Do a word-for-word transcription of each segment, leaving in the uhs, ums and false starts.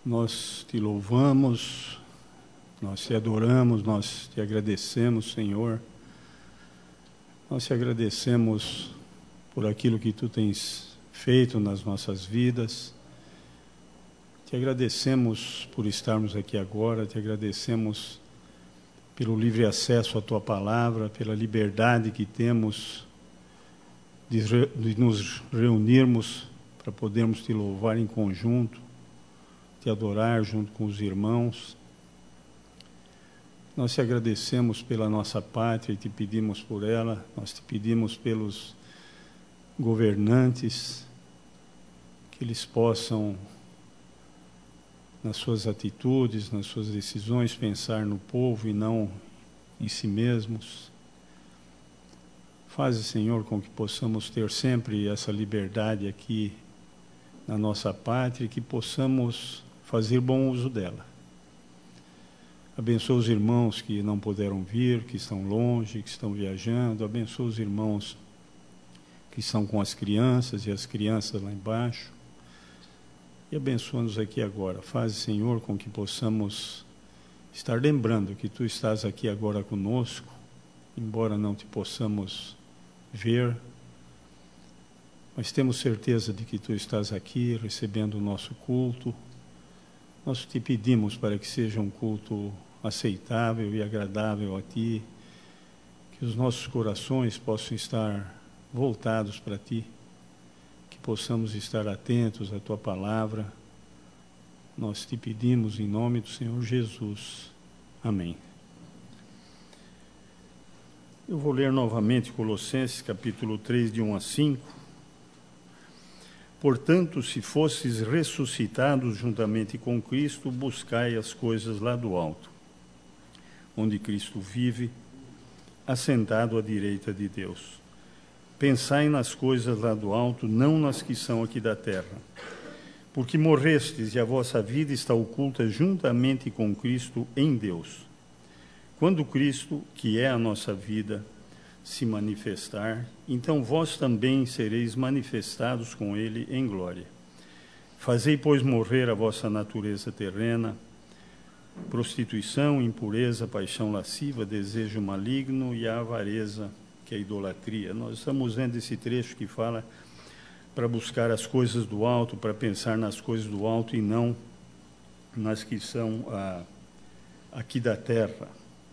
Nós te louvamos, nós te adoramos, nós te agradecemos, Senhor. Nós te agradecemos por aquilo que tu tens feito nas nossas vidas. Te agradecemos por estarmos aqui agora, te agradecemos pelo livre acesso à tua palavra, pela liberdade que temos de, re, de nos reunirmos para podermos te louvar em conjunto, te adorar junto com os irmãos. Nós te agradecemos pela nossa pátria e te pedimos por ela, nós te pedimos pelos governantes, que eles possam, nas suas atitudes, nas suas decisões, pensar no povo e não em si mesmos. Faze, Senhor, com que possamos ter sempre essa liberdade aqui na nossa pátria e que possamos fazer bom uso dela. Abençoa os irmãos que não puderam vir, que estão longe, que estão viajando. Abençoa os irmãos que estão com as crianças e as crianças lá embaixo. E abençoa-nos aqui agora. Faze, Senhor, com que possamos estar lembrando que Tu estás aqui agora conosco, embora não Te possamos ver, mas temos certeza de que Tu estás aqui recebendo o nosso culto. Nós Te pedimos para que seja um culto aceitável e agradável a Ti, que os nossos corações possam estar voltados para Ti, que possamos estar atentos à Tua palavra. Nós Te pedimos em nome do Senhor Jesus. Amém. Eu vou ler novamente Colossenses capítulo três, de um a cinco. Portanto, se fosses ressuscitados juntamente com Cristo, buscai as coisas lá do alto, onde Cristo vive, assentado à direita de Deus. Pensai nas coisas lá do alto, não nas que são aqui da terra. Porque morrestes e a vossa vida está oculta juntamente com Cristo em Deus. Quando Cristo, que é a nossa vida, se manifestar, então vós também sereis manifestados com ele em glória. Fazei, pois, morrer a vossa natureza terrena, prostituição, impureza, paixão lasciva, desejo maligno e a avareza, que é a idolatria. Nós estamos vendo esse trecho que fala para buscar as coisas do alto, para pensar nas coisas do alto e não nas que são ah, aqui da terra.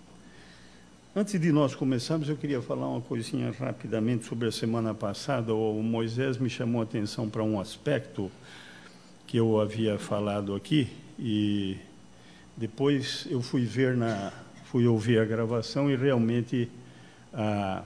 Antes de nós começarmos, eu queria falar uma coisinha rapidamente sobre a semana passada. O Moisés me chamou a atenção para um aspecto que eu havia falado aqui e depois eu fui ver na, fui ouvir a gravação e realmente ah,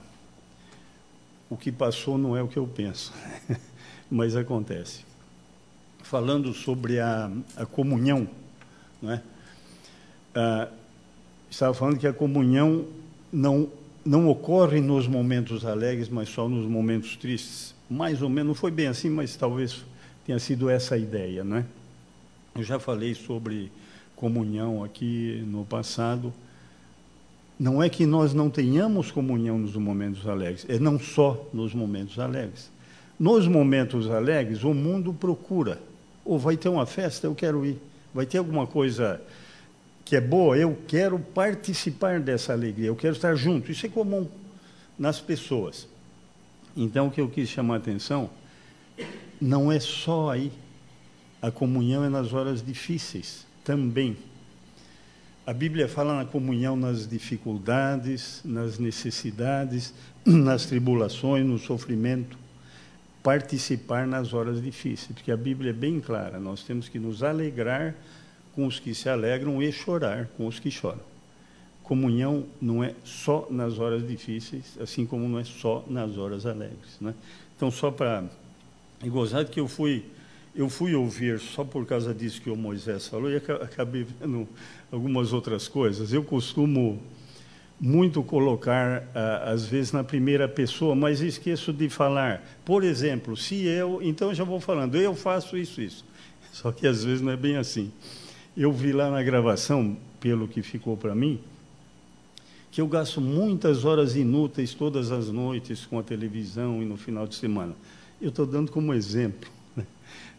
o que passou não é o que eu penso, mas acontece. Falando sobre a, a comunhão, não é? Ah, estava falando que a comunhão não, não ocorre nos momentos alegres, mas só nos momentos tristes. Mais ou menos, não foi bem assim, mas talvez tenha sido essa a ideia, não é? Eu já falei sobre comunhão aqui no passado. Não é que nós não tenhamos comunhão nos momentos alegres, é não só nos momentos alegres. Nos momentos alegres, o mundo procura. Ou vai ter uma festa, eu quero ir. Vai ter alguma coisa que é boa, eu quero participar dessa alegria, eu quero estar junto. Isso é comum nas pessoas. Então, o que eu quis chamar a atenção, não é só aí. A comunhão é nas horas difíceis também. A Bíblia fala na comunhão nas dificuldades, nas necessidades, nas tribulações, no sofrimento. Participar nas horas difíceis, porque a Bíblia é bem clara, nós temos que nos alegrar com os que se alegram e chorar com os que choram. Comunhão não é só nas horas difíceis, assim como não é só nas horas alegres, né? Então, só para... É gozado que eu fui, eu fui ouvir, só por causa disso que o Moisés falou, e acabei vendo algumas outras coisas. Eu costumo muito colocar, às vezes, na primeira pessoa, mas esqueço de falar. Por exemplo, se eu... Então, já vou falando, eu faço isso, isso. Só que, às vezes, não é bem assim. Eu vi lá na gravação, pelo que ficou para mim, que eu gasto muitas horas inúteis todas as noites com a televisão e no final de semana. Eu estou dando como exemplo, né?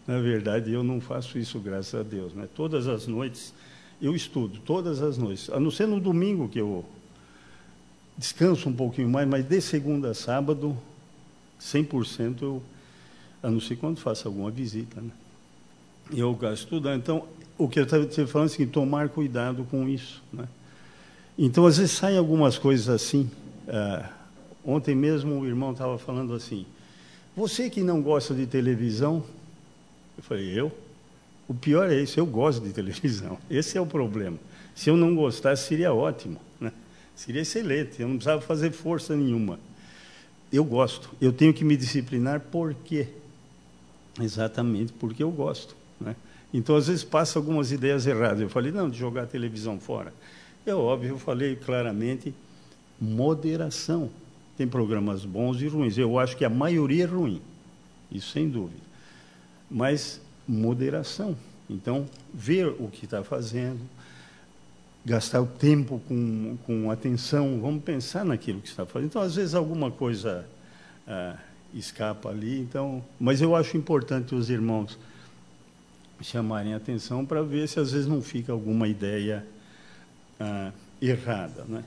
Na verdade, eu não faço isso, graças a Deus, né? Todas as noites eu estudo, todas as noites, a não ser no domingo que eu descanso um pouquinho mais, mas de segunda a sábado, cem por cento eu, a não ser quando faço alguma visita, né? Eu gasto estudando. Então, o que eu estava te falando é assim, tomar cuidado com isso, né? Então, às vezes saem algumas coisas assim. Ah, ontem mesmo o irmão estava falando assim, você que não gosta de televisão, eu falei, eu? O pior é isso, eu gosto de televisão. Esse é o problema. Se eu não gostasse, seria ótimo, né? Seria excelente, eu não precisava fazer força nenhuma. Eu gosto, eu tenho que me disciplinar, por quê? Exatamente porque eu gosto, né? Então, às vezes, passa algumas ideias erradas. Eu falei, não, de jogar a televisão fora. É óbvio, eu falei claramente, moderação. Tem programas bons e ruins. Eu acho que a maioria é ruim, isso sem dúvida. Mas moderação. Então, ver o que está fazendo, gastar o tempo com, com atenção, vamos pensar naquilo que está fazendo. Então, às vezes, alguma coisa ah, escapa ali, então, mas eu acho importante os irmãos chamarem a atenção para ver se às vezes não fica alguma ideia ah, errada, né?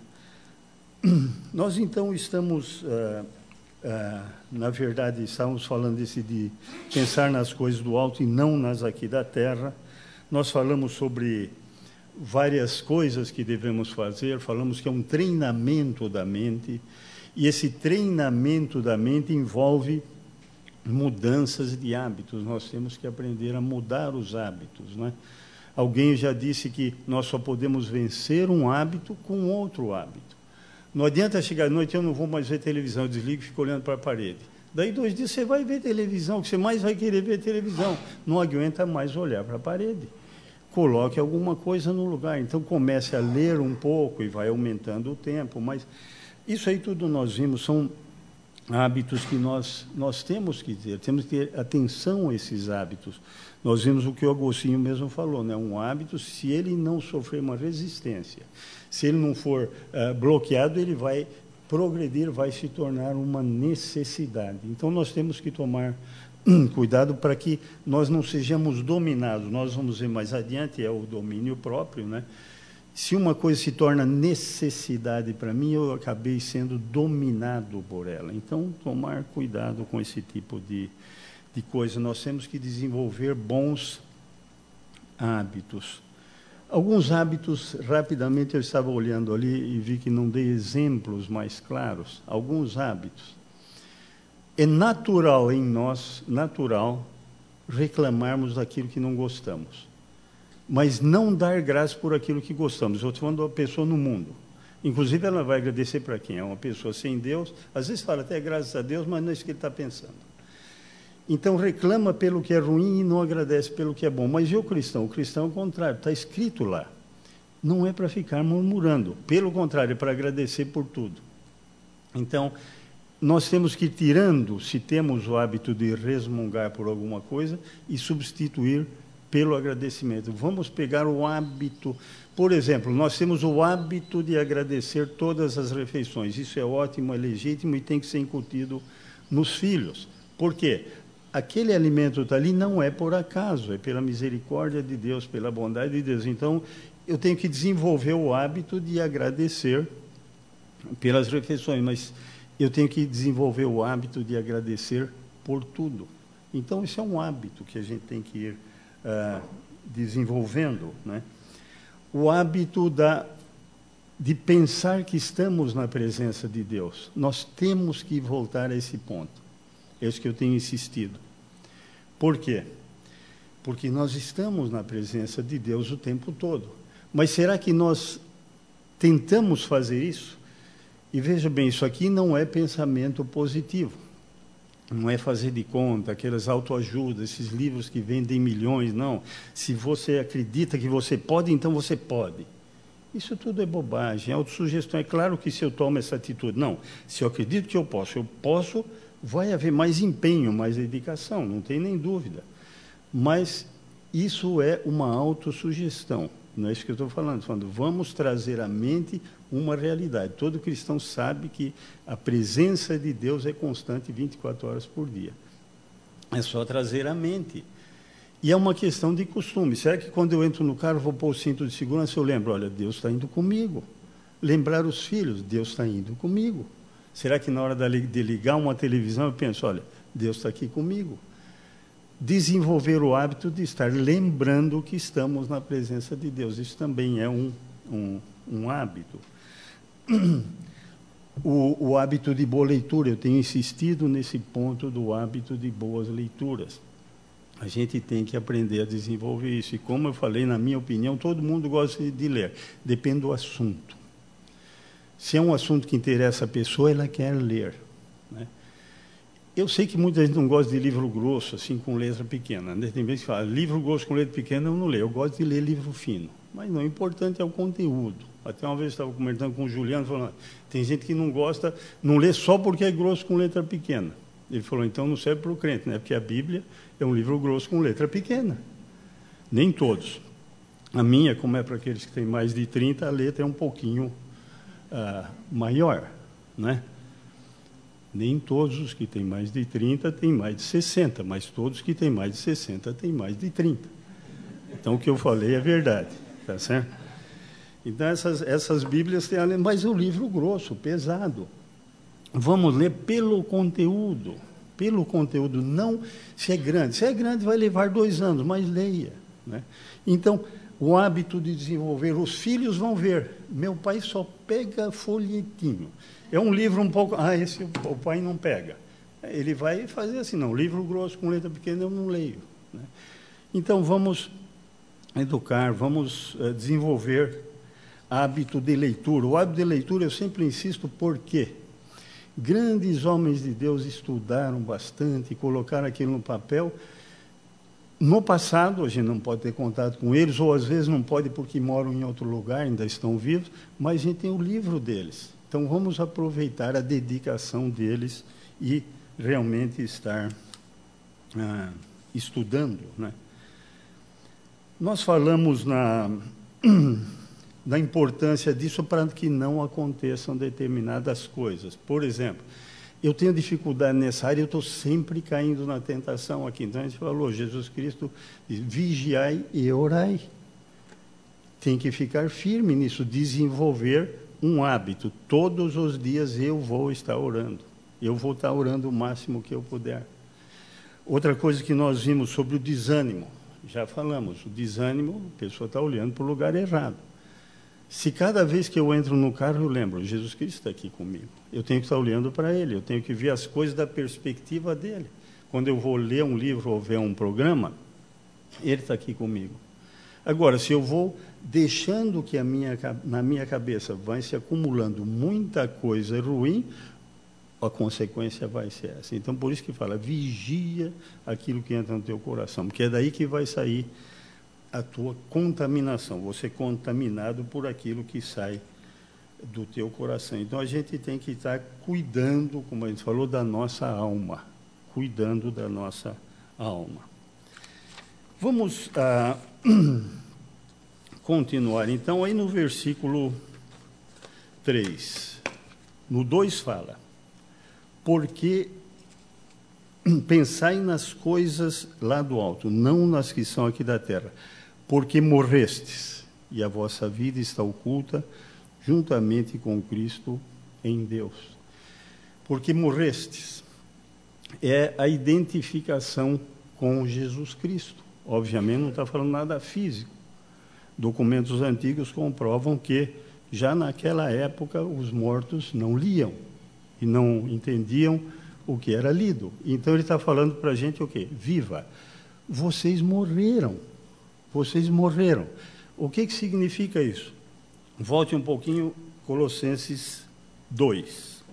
Nós, então, estamos, ah, ah, na verdade, estamos falando desse de pensar nas coisas do alto e não nas aqui da terra. Nós falamos sobre várias coisas que devemos fazer, falamos que é um treinamento da mente, e esse treinamento da mente envolve mudanças de hábitos. Nós temos que aprender a mudar os hábitos, né? Alguém já disse que nós só podemos vencer um hábito com outro hábito. Não adianta chegar à noite, eu não vou mais ver televisão, eu desligo e fico olhando para a parede. Daí, dois dias, você vai ver televisão, o que você mais vai querer ver televisão. Não aguenta mais olhar para a parede. Coloque alguma coisa no lugar. Então, comece a ler um pouco e vai aumentando o tempo. Mas isso aí tudo nós vimos, são hábitos que nós, nós temos que ter, temos que ter atenção a esses hábitos. Nós vimos o que o Agostinho mesmo falou, né? Um hábito, se ele não sofrer uma resistência, se ele não for uh, bloqueado, ele vai progredir, vai se tornar uma necessidade. Então, nós temos que tomar hum, cuidado para que nós não sejamos dominados. Nós vamos ver mais adiante, é o domínio próprio, né? Se uma coisa se torna necessidade para mim, eu acabei sendo dominado por ela. Então, tomar cuidado com esse tipo de, de coisa. Nós temos que desenvolver bons hábitos. Alguns hábitos, rapidamente, eu estava olhando ali e vi que não dei exemplos mais claros. Alguns hábitos. É natural em nós, natural, reclamarmos daquilo que não gostamos, mas não dar graça por aquilo que gostamos. Eu estou falando de uma pessoa no mundo. Inclusive, ela vai agradecer para quem? É uma pessoa sem Deus. Às vezes fala até graças a Deus, mas não é isso que ele está pensando. Então, reclama pelo que é ruim e não agradece pelo que é bom. Mas e o cristão? O cristão é o contrário, está escrito lá. Não é para ficar murmurando. Pelo contrário, é para agradecer por tudo. Então, nós temos que ir tirando, se temos o hábito de resmungar por alguma coisa, e substituir pelo agradecimento. Vamos pegar o hábito, por exemplo, nós temos o hábito de agradecer todas as refeições. Isso é ótimo, é legítimo e tem que ser incutido nos filhos. Por quê? Aquele alimento está ali não é por acaso, é pela misericórdia de Deus, pela bondade de Deus. Então, eu tenho que desenvolver o hábito de agradecer pelas refeições, mas eu tenho que desenvolver o hábito de agradecer por tudo. Então, isso é um hábito que a gente tem que ir Uh, desenvolvendo, né? O hábito da, de pensar que estamos na presença de Deus. Nós temos que voltar a esse ponto. É isso que eu tenho insistido. Por quê? Porque nós estamos na presença de Deus o tempo todo. Mas será que nós tentamos fazer isso? E veja bem, isso aqui não é pensamento positivo. Não é fazer de conta, aquelas autoajudas, esses livros que vendem milhões, não. Se você acredita que você pode, então você pode. Isso tudo é bobagem, autossugestão. É claro que se eu tomo essa atitude, não, se eu acredito que eu posso, eu posso, vai haver mais empenho, mais dedicação, não tem nem dúvida. Mas isso é uma autossugestão, não é isso que eu estou falando. Estou falando, vamos trazer à mente uma realidade. Todo cristão sabe que a presença de Deus é constante vinte e quatro horas por dia. É só trazer à mente. E é uma questão de costume. Será que quando eu entro no carro, vou pôr o cinto de segurança, eu lembro, olha, Deus está indo comigo. Lembrar os filhos, Deus está indo comigo. Será que na hora de ligar uma televisão, eu penso, olha, Deus está aqui comigo. Desenvolver o hábito de estar lembrando que estamos na presença de Deus. Isso também é um, um, um hábito. O, o hábito de boa leitura, eu tenho insistido nesse ponto do hábito de boas leituras. A gente tem que aprender a desenvolver isso. E como eu falei, na minha opinião, todo mundo gosta de ler. Depende do assunto. Se é um assunto que interessa a pessoa, ela quer ler, né? Eu sei que muita gente não gosta de livro grosso, assim, com letra pequena, né? Tem vezes que fala, livro grosso com letra pequena eu não leio, eu gosto de ler livro fino. Mas não, o importante é o conteúdo. Até uma vez eu estava comentando com o Juliano, falando, tem gente que não gosta, não lê só porque é grosso com letra pequena. Ele falou, então não serve para o crente, né? Porque a Bíblia é um livro grosso com letra pequena. Nem todos. A minha, como é para aqueles que têm mais de trinta, a letra é um pouquinho uh, maior, né? Nem todos os que têm mais de trinta têm mais de sessenta, mas todos que têm mais de sessenta têm mais de trinta. Então, o que eu falei é verdade, tá certo? Então, essas, essas Bíblias têm, mas é um livro grosso, pesado. Vamos ler pelo conteúdo, pelo conteúdo, não se é grande. Se é grande, vai levar dois anos, mas leia, né? Então, o hábito de desenvolver, os filhos vão ver. Meu pai só pega folhetinho. É um livro um pouco... Ah, esse o pai não pega. Ele vai fazer assim, não, livro grosso com letra pequena eu não leio, né? Então, vamos educar, vamos uh, desenvolver hábito de leitura. O hábito de leitura, eu sempre insisto, por quê? Grandes homens de Deus estudaram bastante, colocaram aquilo no papel. No passado, a gente não pode ter contato com eles, ou às vezes não pode porque moram em outro lugar, ainda estão vivos, mas a gente tem o livro deles. Então, vamos aproveitar a dedicação deles e realmente estar ah, estudando, né? Nós falamos na, na importância disso para que não aconteçam determinadas coisas. Por exemplo, eu tenho dificuldade nessa área, eu estou sempre caindo na tentação aqui. Então, a gente falou, Jesus Cristo diz, vigiai e orai. Tem que ficar firme nisso, desenvolver um hábito. Todos os dias eu vou estar orando. Eu vou estar orando o máximo que eu puder. Outra coisa que nós vimos sobre o desânimo. Já falamos, o desânimo, a pessoa está olhando para o lugar errado. Se cada vez que eu entro no carro, eu lembro, Jesus Cristo está aqui comigo. Eu tenho que estar olhando para Ele, eu tenho que ver as coisas da perspectiva dEle. Quando eu vou ler um livro ou ver um programa, Ele está aqui comigo. Agora, se eu vou deixando que a minha, na minha cabeça vai se acumulando muita coisa ruim, a consequência vai ser essa. Então, por isso que fala, vigia aquilo que entra no teu coração, porque é daí que vai sair a tua contaminação, você é contaminado por aquilo que sai do teu coração. Então, a gente tem que estar cuidando, como a gente falou, da nossa alma, cuidando da nossa alma. Vamos ah, continuar, então, aí no versículo três. No dois fala, porque pensai nas coisas lá do alto, não nas que são aqui da terra, porque morrestes, e a vossa vida está oculta juntamente com Cristo em Deus. Porque morrestes é a identificação com Jesus Cristo. Obviamente não está falando nada físico. Documentos antigos comprovam que já naquela época os mortos não liam e não entendiam o que era lido. Então ele está falando para a gente o quê? Viva! Vocês morreram. Vocês morreram. O que, que significa isso? Volte um pouquinho, Colossenses dois.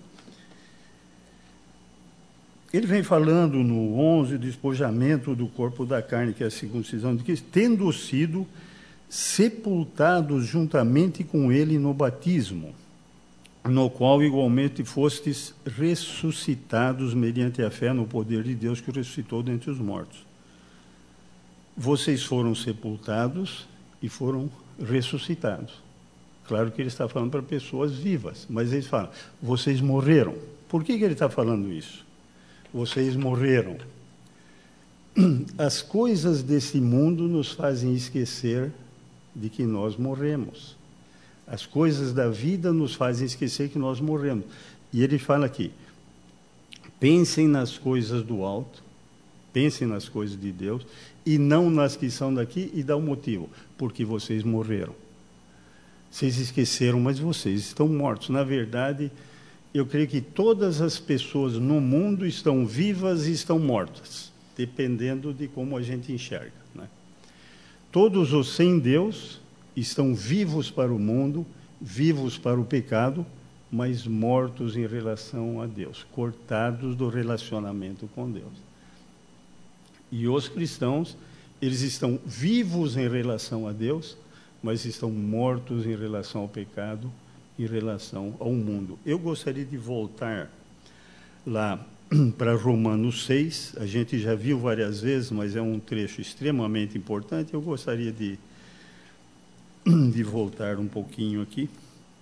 Ele vem falando no onze, o despojamento do corpo da carne, que é a circuncisão de Cristo, tendo sido sepultados juntamente com ele no batismo, no qual igualmente fostes ressuscitados mediante a fé no poder de Deus que o ressuscitou dentre os mortos. Vocês foram sepultados e foram ressuscitados. Claro que ele está falando para pessoas vivas, mas ele fala, vocês morreram. Por que, que ele está falando isso? Vocês morreram. as coisas desse mundo nos fazem esquecer de que nós morremos. As coisas da vida nos fazem esquecer que nós morremos. E ele fala aqui, pensem nas coisas do alto, pensem nas coisas de Deus, e não nas que são daqui, e dá um motivo, porque vocês morreram. Vocês esqueceram, mas vocês estão mortos. Na verdade, eu creio que todas as pessoas no mundo estão vivas e estão mortas, dependendo de como a gente enxerga, né? Todos os sem Deus estão vivos para o mundo, vivos para o pecado, mas mortos em relação a Deus, cortados do relacionamento com Deus. E os cristãos, eles estão vivos em relação a Deus, mas estão mortos em relação ao pecado, em relação ao mundo. Eu gostaria de voltar lá para Romanos seis, a gente já viu várias vezes, mas é um trecho extremamente importante, eu gostaria de, de voltar um pouquinho aqui.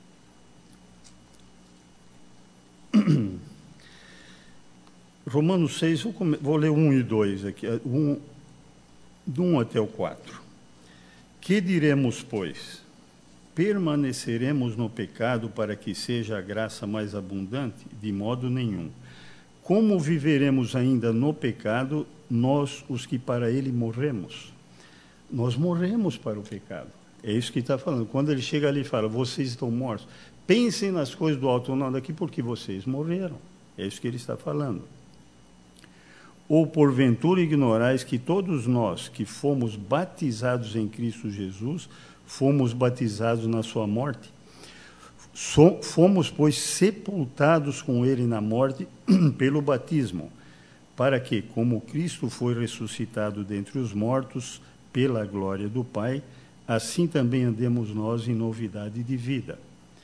Romanos seis, vou, come... vou ler um e dois aqui, um, do um até o quatro. Que diremos, pois? Permaneceremos no pecado para que seja a graça mais abundante? De modo nenhum. Como viveremos ainda no pecado, nós, os que para ele morremos? Nós morremos para o pecado. É isso que está falando. Quando ele chega ali e fala, vocês estão mortos. Pensem nas coisas do alto, não daqui, porque vocês morreram. É isso que ele está falando. Ou porventura ignorais que todos nós que fomos batizados em Cristo Jesus, fomos batizados na sua morte? Fomos, pois, sepultados com ele na morte pelo batismo, para que, como Cristo foi ressuscitado dentre os mortos pela glória do Pai, assim também andemos nós em novidade de vida.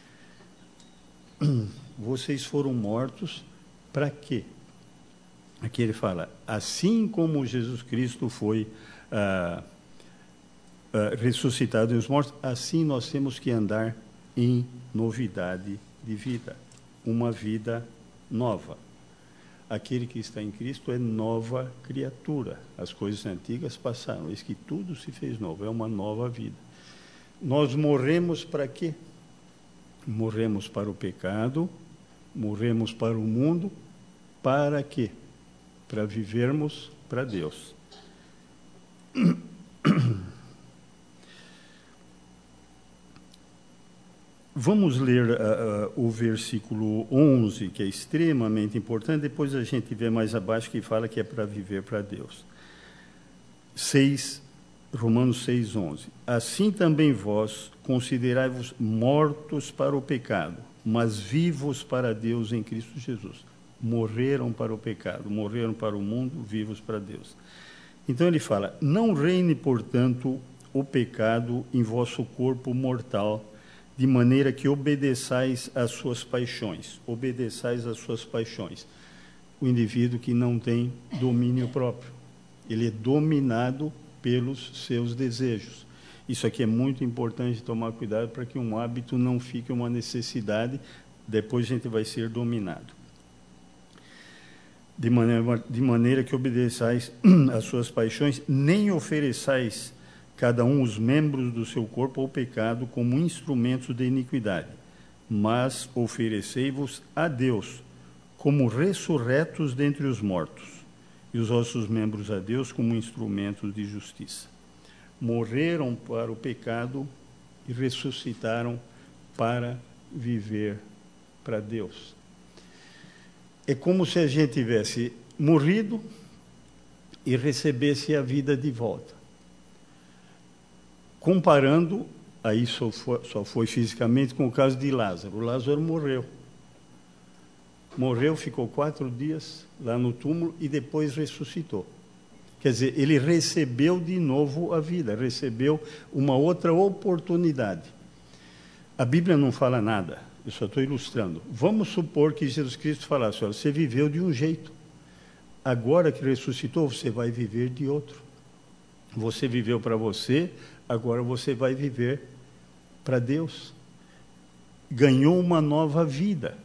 Vocês foram mortos para quê? Aqui ele fala, assim como Jesus Cristo foi ah, ah, ressuscitado dos mortos, assim nós temos que andar em novidade de vida, uma vida nova. Aquele que está em Cristo é nova criatura. As coisas antigas passaram, eis que tudo se fez novo, é uma nova vida. Nós morremos para quê? Morremos para o pecado, morremos para o mundo, para quê? Para vivermos para Deus. Vamos ler uh, uh, o versículo onze, que é extremamente importante, depois a gente vê mais abaixo que fala que é para viver para Deus. seis, Romanos seis, onze. Assim também vós considerai-vos mortos para o pecado, mas vivos para Deus em Cristo Jesus. Morreram para o pecado, morreram para o mundo, vivos para Deus. Então ele fala, não reine, portanto, o pecado em vosso corpo mortal, de maneira que obedeçais às suas paixões. Obedeçais às suas paixões. O indivíduo que não tem domínio próprio. Ele é dominado pelos seus desejos. Isso aqui é muito importante tomar cuidado para que um hábito não fique uma necessidade, depois a gente vai ser dominado. De maneira, de maneira que obedeçais às suas paixões, nem ofereçais cada um os membros do seu corpo ao pecado como instrumentos de iniquidade, mas oferecei-vos a Deus como ressurretos dentre os mortos, e os vossos membros a Deus como instrumentos de justiça. Morreram para o pecado e ressuscitaram para viver para Deus. É como se a gente tivesse morrido e recebesse a vida de volta. Comparando, aí só foi, só foi fisicamente com o caso de Lázaro. O Lázaro morreu. Morreu, ficou quatro dias lá no túmulo e depois ressuscitou. Quer dizer, ele recebeu de novo a vida, recebeu uma outra oportunidade. A Bíblia não fala nada, eu só estou ilustrando. Vamos supor que Jesus Cristo falasse, olha, você viveu de um jeito. Agora que ressuscitou, você vai viver de outro. Você viveu para você, agora você vai viver para Deus. Ganhou uma nova vida.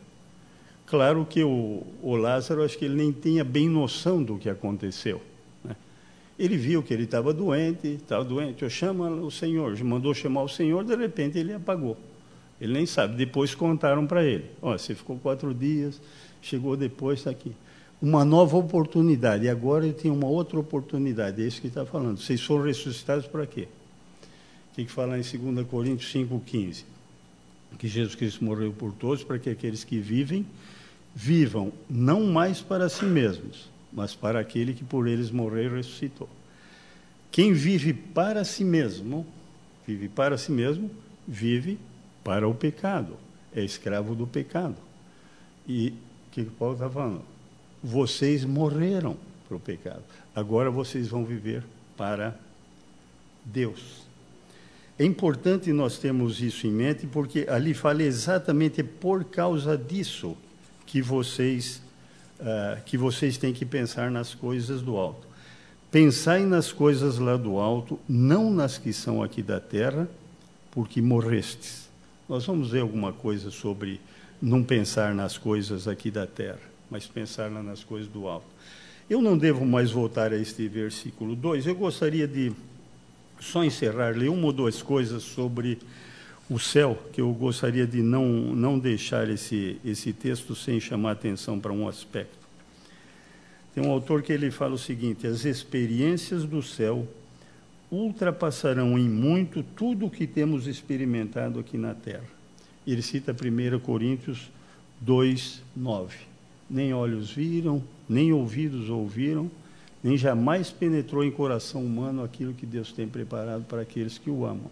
Claro que o, o Lázaro, acho que ele nem tinha bem noção do que aconteceu, né? Ele viu que ele estava doente, estava doente, eu chamo o Senhor, mandou chamar o Senhor, de repente ele apagou. Ele nem sabe, depois contaram para ele, ó, você ficou quatro dias, chegou depois, está aqui. Uma nova oportunidade, e agora ele tem uma outra oportunidade, é isso que está falando. Vocês foram ressuscitados para quê? O que, que fala em dois Coríntios cinco, quinze? Que Jesus Cristo morreu por todos, para que aqueles que vivem, vivam não mais para si mesmos, mas para aquele que por eles morreu e ressuscitou. Quem vive para si mesmo, vive para si mesmo, vive para o pecado, é escravo do pecado. E o que o Paulo está falando? Vocês morreram para o pecado, agora vocês vão viver para Deus. É importante nós termos isso em mente, porque ali fala exatamente por causa disso que vocês, uh, que vocês têm que pensar nas coisas do alto. Pensai nas coisas lá do alto, não nas que são aqui da terra, porque morrestes. Nós vamos ver alguma coisa sobre não pensar nas coisas aqui da terra, mas pensar nas coisas do alto. Eu não devo mais voltar a este versículo dois. Eu gostaria de só encerrar, ler uma ou duas coisas sobre o céu, que eu gostaria de não, não deixar esse, esse texto sem chamar atenção para um aspecto. Tem um autor que ele fala o seguinte: as experiências do céu ultrapassarão em muito tudo o que temos experimentado aqui na terra. Ele cita primeira Coríntios dois, nove. Nem olhos viram, nem ouvidos ouviram, nem jamais penetrou em coração humano aquilo que Deus tem preparado para aqueles que o amam.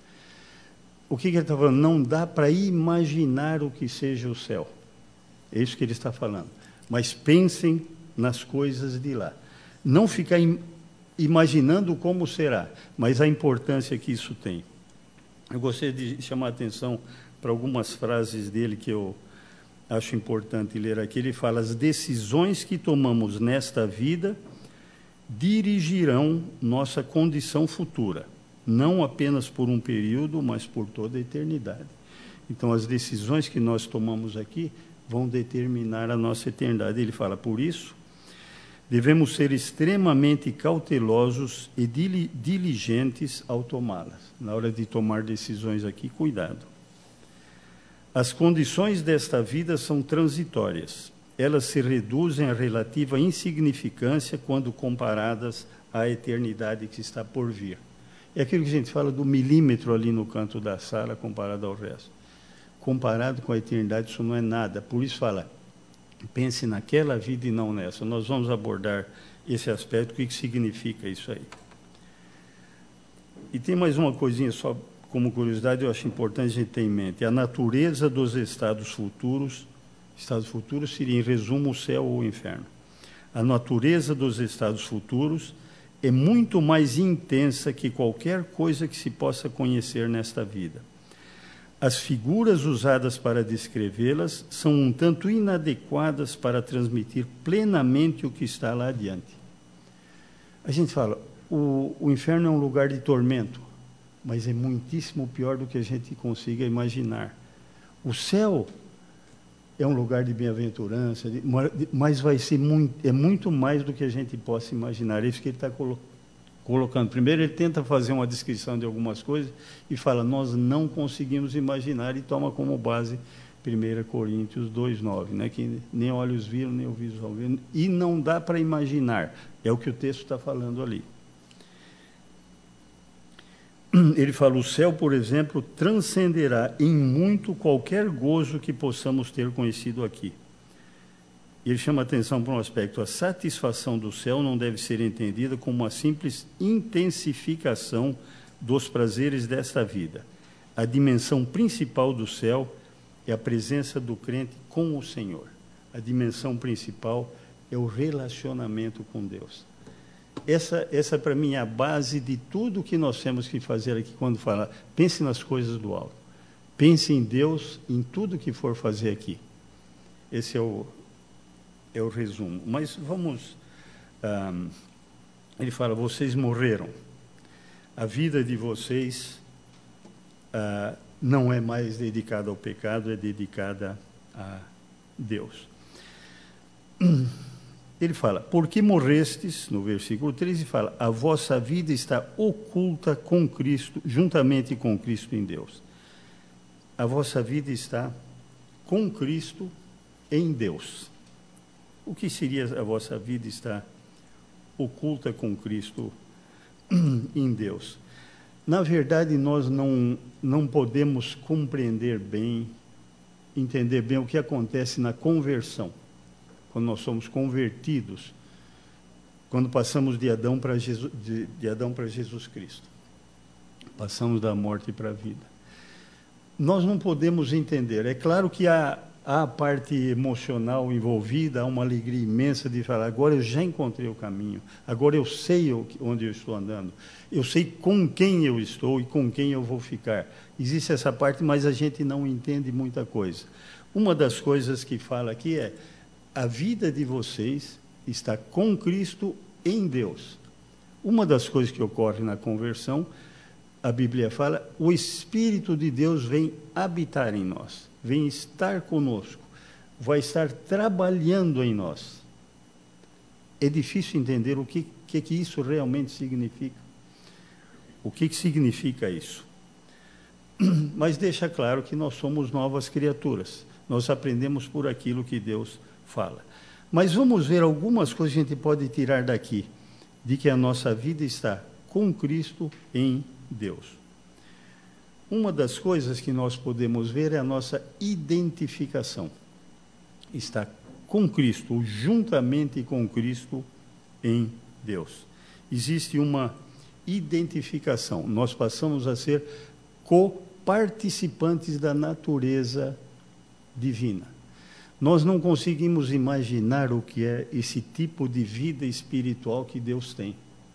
O que, que ele está falando? Não dá para imaginar o que seja o céu. É isso que ele está falando. Mas pensem nas coisas de lá. Não ficar im- imaginando como será, mas a importância que isso tem. Eu gostaria de chamar a atenção para algumas frases dele que eu acho importante ler aqui. Ele fala: as decisões que tomamos nesta vida dirigirão nossa condição futura, não apenas por um período, mas por toda a eternidade. Então, as decisões que nós tomamos aqui vão determinar a nossa eternidade. Ele fala: por isso, devemos ser extremamente cautelosos e diligentes ao tomá-las. Na hora de tomar decisões aqui, cuidado. As condições desta vida são transitórias. Elas se reduzem à relativa insignificância quando comparadas à eternidade que está por vir. É aquilo que a gente fala do milímetro ali no canto da sala comparado ao resto. Comparado com a eternidade, isso não é nada. Por isso fala, pense naquela vida e não nessa. Nós vamos abordar esse aspecto, o que significa isso aí. E tem mais uma coisinha só, como curiosidade, eu acho importante a gente ter em mente. A natureza dos estados futuros, estados futuros seria, em resumo, o céu ou o inferno. A natureza dos estados futuros é muito mais intensa que qualquer coisa que se possa conhecer nesta vida. As figuras usadas para descrevê-las são um tanto inadequadas para transmitir plenamente o que está lá adiante. A gente fala, o, o inferno é um lugar de tormento, mas é muitíssimo pior do que a gente consiga imaginar. O céu é um lugar de bem-aventurança, mas vai ser muito, é muito mais do que a gente possa imaginar. É isso que ele está colo colocando. Primeiro, ele tenta fazer uma descrição de algumas coisas e fala, nós não conseguimos imaginar, e toma como base primeira Coríntios dois, nove, né? Que nem olhos viram, nem ouvidos ouviram, e não dá para imaginar. É o que o texto está falando ali. Ele fala, o céu, por exemplo, transcenderá em muito qualquer gozo que possamos ter conhecido aqui. Ele chama atenção para um aspecto: a satisfação do céu não deve ser entendida como uma simples intensificação dos prazeres desta vida. A dimensão principal do céu é a presença do crente com o Senhor. A dimensão principal é o relacionamento com Deus. Essa, essa para mim, é a base de tudo que nós temos que fazer aqui quando fala, pense nas coisas do alto. Pense em Deus, em tudo que for fazer aqui. Esse é o, é o resumo. Mas vamos... Um, ele fala, vocês morreram. A vida de vocês uh, não é mais dedicada ao pecado, é dedicada a Deus. ele fala, porque morrestes, no versículo treze, fala, a vossa vida está oculta com Cristo, juntamente com Cristo em Deus. A vossa vida está com Cristo em Deus. O que seria a vossa vida estar oculta com Cristo em Deus? Na verdade, nós não, não podemos compreender bem, entender bem o que acontece na conversão, quando nós somos convertidos, quando passamos de Adão para Jesus, de, de Adão para Jesus Cristo. Passamos da morte para a vida. Nós não podemos entender. É claro que há, há a parte emocional envolvida, há uma alegria imensa de falar, agora eu já encontrei o caminho, agora eu sei onde eu estou andando, eu sei com quem eu estou e com quem eu vou ficar. Existe essa parte, mas a gente não entende muita coisa. Uma das coisas que fala aqui é, a vida de vocês está com Cristo em Deus. Uma das coisas que ocorre na conversão, a Bíblia fala, o Espírito de Deus vem habitar em nós, vem estar conosco, vai estar trabalhando em nós. É difícil entender o que, que, que isso realmente significa. O que, que significa isso? Mas deixa claro que nós somos novas criaturas. Nós aprendemos por aquilo que Deus fala. Mas vamos ver algumas coisas que a gente pode tirar daqui, de que a nossa vida está com Cristo em Deus. Uma das coisas que nós podemos ver é a nossa identificação. Está com Cristo, juntamente com Cristo em Deus. Existe uma identificação. Nós passamos a ser coparticipantes da natureza divina. Nós não conseguimos imaginar o que é esse tipo de vida espiritual que Deus tem.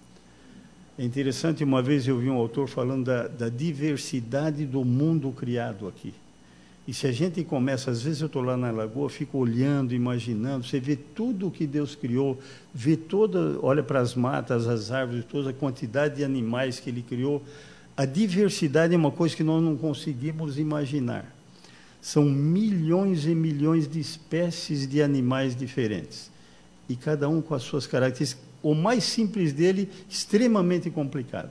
É interessante, uma vez eu vi um autor falando da, da diversidade do mundo criado aqui. E se a gente começa, às vezes eu estou lá na lagoa, fico olhando, imaginando, você vê tudo o que Deus criou, vê toda, olha para as matas, as árvores, toda a quantidade de animais que Ele criou. A diversidade é uma coisa que nós não conseguimos imaginar. São milhões e milhões de espécies de animais diferentes. E cada um com as suas características. O mais simples dele, extremamente complicado.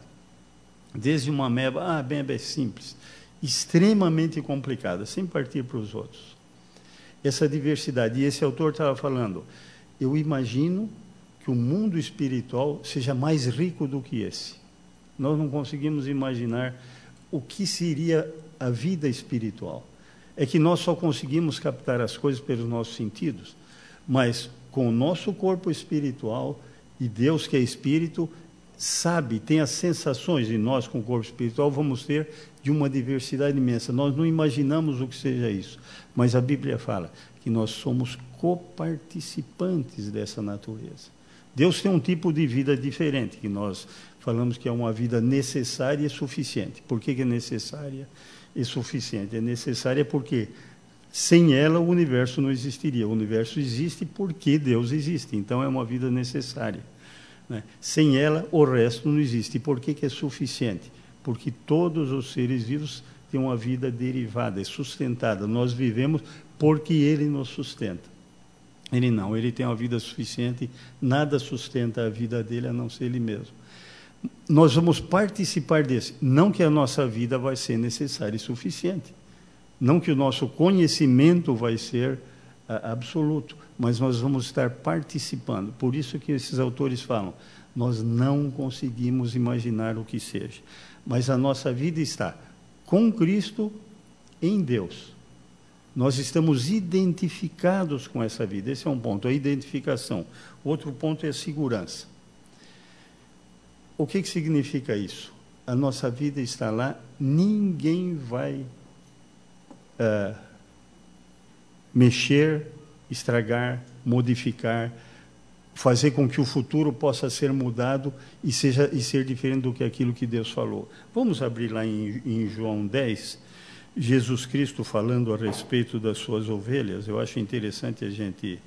Desde uma ameba, ah, bem, é simples. Extremamente complicada, sem partir para os outros. Essa diversidade. E esse autor estava falando, eu imagino que o mundo espiritual seja mais rico do que esse. Nós não conseguimos imaginar o que seria a vida espiritual. É que nós só conseguimos captar as coisas pelos nossos sentidos, mas com o nosso corpo espiritual, e Deus que é espírito, sabe, tem as sensações, e nós com o corpo espiritual vamos ter de uma diversidade imensa. Nós não imaginamos o que seja isso, mas a Bíblia fala que nós somos coparticipantes dessa natureza. Deus tem um tipo de vida diferente, que nós falamos que é uma vida necessária e suficiente. Por que que é necessária e suficiente? É necessária porque sem ela o universo não existiria. O universo existe porque Deus existe, então é uma vida necessária, né? Sem ela o resto não existe. E por que que é suficiente? Porque todos os seres vivos têm uma vida derivada, é sustentada. Nós vivemos porque Ele nos sustenta. Ele não, Ele tem uma vida suficiente, nada sustenta a vida dele a não ser Ele mesmo. Nós vamos participar desse, não que a nossa vida vai ser necessária e suficiente, não que o nosso conhecimento vai ser a, absoluto, mas nós vamos estar participando. Por isso que esses autores falam, nós não conseguimos imaginar o que seja, mas a nossa vida está com Cristo em Deus. Nós estamos identificados com essa vida. Esse é um ponto, a identificação. Outro ponto é a segurança. O que que significa isso? A nossa vida está lá, ninguém vai uh, mexer, estragar, modificar, fazer com que o futuro possa ser mudado e, seja, e ser diferente do que aquilo que Deus falou. Vamos abrir lá em, em João dez, Jesus Cristo falando a respeito das suas ovelhas. Eu acho interessante a gente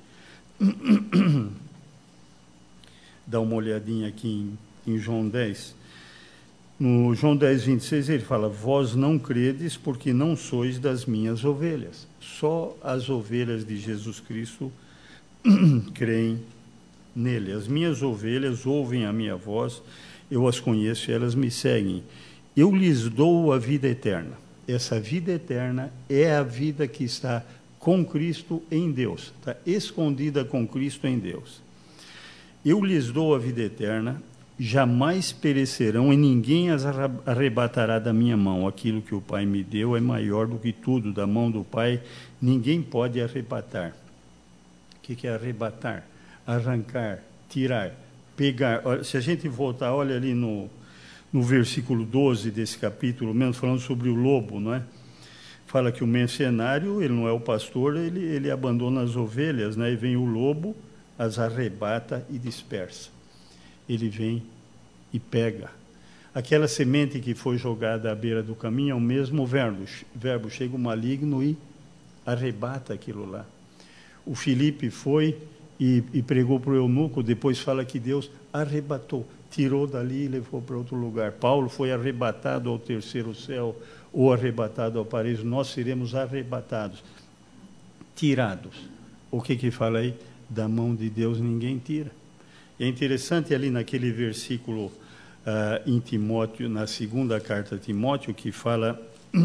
dar uma olhadinha aqui em em João dez, no João dez, vinte e seis, ele fala, vós não credes porque não sois das minhas ovelhas. Só as ovelhas de Jesus Cristo creem nele. As minhas ovelhas ouvem a minha voz, eu as conheço e elas me seguem. Eu lhes dou a vida eterna. Essa vida eterna é a vida que está com Cristo em Deus, está escondida com Cristo em Deus. Eu lhes dou a vida eterna, jamais perecerão e ninguém as arrebatará da minha mão. Aquilo que o Pai me deu é maior do que tudo, da mão do Pai ninguém pode arrebatar. O que é arrebatar? Arrancar, tirar, pegar. Se a gente voltar, olha ali no, no versículo doze desse capítulo, mesmo falando sobre o lobo, não é? Fala que o mercenário, ele não é o pastor, ele, ele abandona as ovelhas, né? E vem o lobo, as arrebata e dispersa. Ele vem e pega. Aquela semente que foi jogada à beira do caminho é o mesmo verbo. verbo chega o maligno e arrebata aquilo lá. O Filipe foi e, e pregou para o eunuco, depois fala que Deus arrebatou, tirou dali e levou para outro lugar. Paulo foi arrebatado ao terceiro céu, ou arrebatado ao paraíso. Nós seremos arrebatados, tirados. O que que fala aí? Da mão de Deus ninguém tira. É interessante ali naquele versículo uh, em Timóteo, na segunda carta a Timóteo, que fala,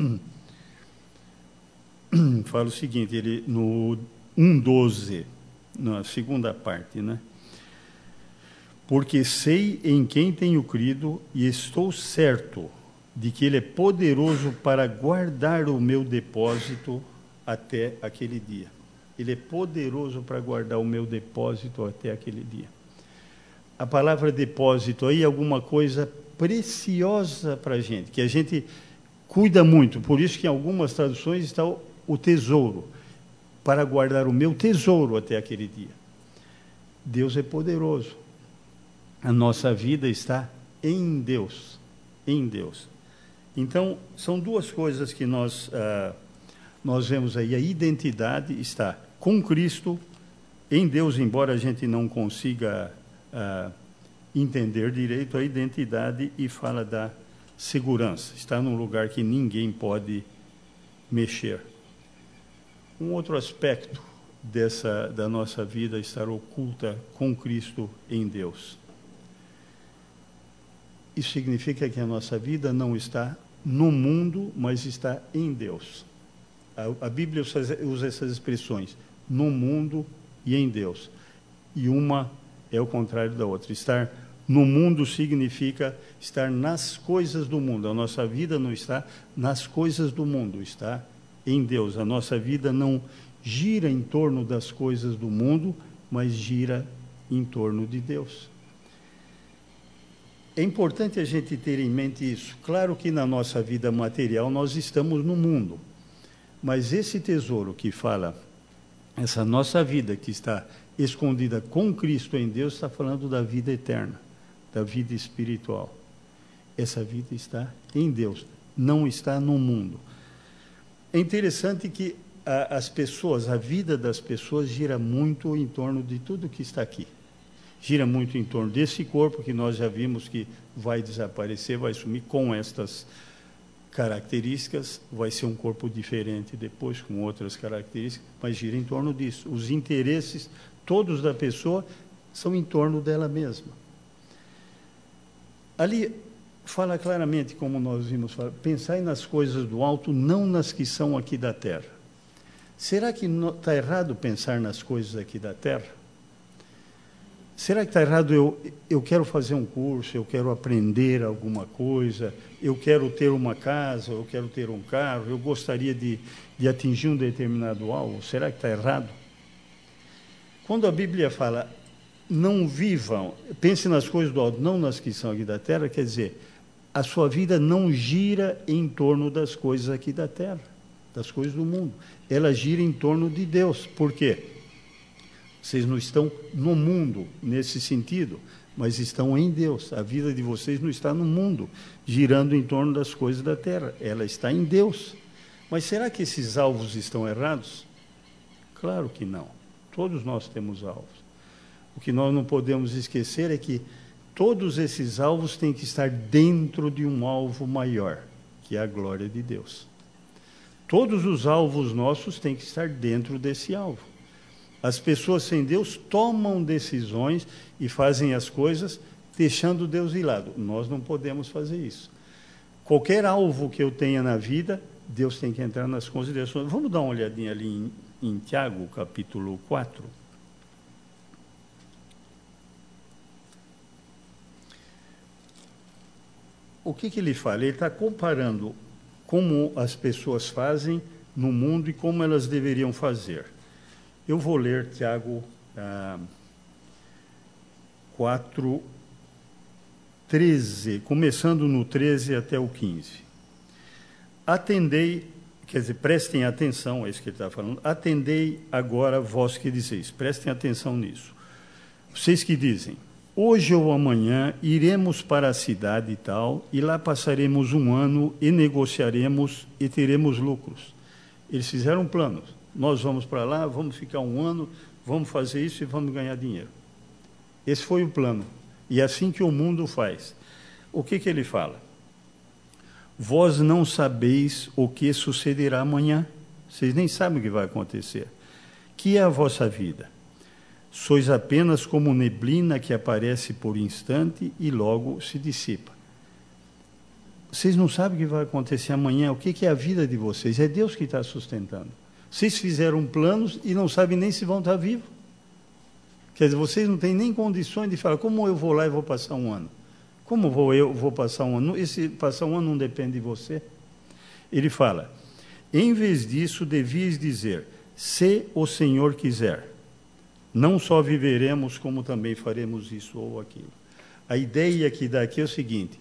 fala o seguinte, ele, no um doze, na segunda parte, né? Porque sei em quem tenho crido e estou certo de que ele é poderoso para guardar o meu depósito até aquele dia. Ele é poderoso para guardar o meu depósito até aquele dia. A palavra depósito aí é alguma coisa preciosa para a gente, que a gente cuida muito. Por isso que em algumas traduções está o, o tesouro, para guardar o meu tesouro até aquele dia. Deus é poderoso. A nossa vida está em Deus, em Deus. Então, são duas coisas que nós, ah, nós vemos aí. A identidade está com Cristo, em Deus, embora a gente não consiga ah, entender direito a identidade, e fala da segurança. Está num lugar que ninguém pode mexer. Um outro aspecto dessa, da nossa vida estar oculta com Cristo em Deus. Isso significa que a nossa vida não está no mundo, mas está em Deus. A, a Bíblia usa essas expressões, no mundo e em Deus. E uma é o contrário da outra. Estar no mundo significa estar nas coisas do mundo. A nossa vida não está nas coisas do mundo, está em Deus. A nossa vida não gira em torno das coisas do mundo, mas gira em torno de Deus. É importante a gente ter em mente isso. Claro que na nossa vida material nós estamos no mundo, mas esse tesouro que fala, essa nossa vida que está escondida com Cristo em Deus, está falando da vida eterna, da vida espiritual. Essa vida está em Deus, não está no mundo. É interessante que a, as pessoas, a vida das pessoas gira muito em torno de tudo que está aqui. Gira muito em torno desse corpo que nós já vimos que vai desaparecer, vai sumir com estas características, vai ser um corpo diferente depois, com outras características, mas gira em torno disso. Os interesses todos da pessoa são em torno dela mesma. Ali fala claramente, como nós vimos falar, pensai nas coisas do alto, não nas que são aqui da terra. Será que está errado pensar nas coisas aqui da terra? Será que está errado eu, eu quero fazer um curso, eu quero aprender alguma coisa, eu quero ter uma casa, eu quero ter um carro, eu gostaria de, de atingir um determinado alvo? Será que está errado? Quando a Bíblia fala, não vivam, pense nas coisas do alto, não nas que são aqui da terra, quer dizer, a sua vida não gira em torno das coisas aqui da terra, das coisas do mundo. Ela gira em torno de Deus. Por quê? Vocês não estão no mundo nesse sentido, mas estão em Deus. A vida de vocês não está no mundo, girando em torno das coisas da terra. Ela está em Deus. Mas será que esses alvos estão errados? Claro que não. Todos nós temos alvos. O que nós não podemos esquecer é que todos esses alvos têm que estar dentro de um alvo maior, que é a glória de Deus. Todos os alvos nossos têm que estar dentro desse alvo. As pessoas sem Deus tomam decisões e fazem as coisas deixando Deus de lado. Nós não podemos fazer isso. Qualquer alvo que eu tenha na vida, Deus tem que entrar nas considerações. Vamos dar uma olhadinha ali em, em Tiago, capítulo quatro. O que, que ele fala? Ele está comparando como as pessoas fazem no mundo e como elas deveriam fazer. Eu vou ler Tiago ah, quatro, treze, começando no treze até o quinze. Atendei, quer dizer, prestem atenção, é isso que ele está falando, atendei agora vós que dizeis, prestem atenção nisso. Vocês que dizem, hoje ou amanhã iremos para a cidade e tal, e lá passaremos um ano e negociaremos e teremos lucros. Eles fizeram planos. Nós vamos para lá, vamos ficar um ano, vamos fazer isso e vamos ganhar dinheiro. Esse foi o plano. E é assim que o mundo faz. O que, que ele fala? Vós não sabeis o que sucederá amanhã. Vocês nem sabem o que vai acontecer. Que é a vossa vida? Sois apenas como neblina que aparece por instante e logo se dissipa. Vocês não sabem o que vai acontecer amanhã. O que, que é a vida de vocês? É Deus que está sustentando. Vocês fizeram planos e não sabem nem se vão estar vivos. Quer dizer, vocês não têm nem condições de falar, como eu vou lá e vou passar um ano? Como vou eu vou passar um ano? Esse passar um ano não depende de você. Ele fala, em vez disso, devias dizer, se o Senhor quiser, não só viveremos, como também faremos isso ou aquilo. A ideia que dá aqui é o seguinte,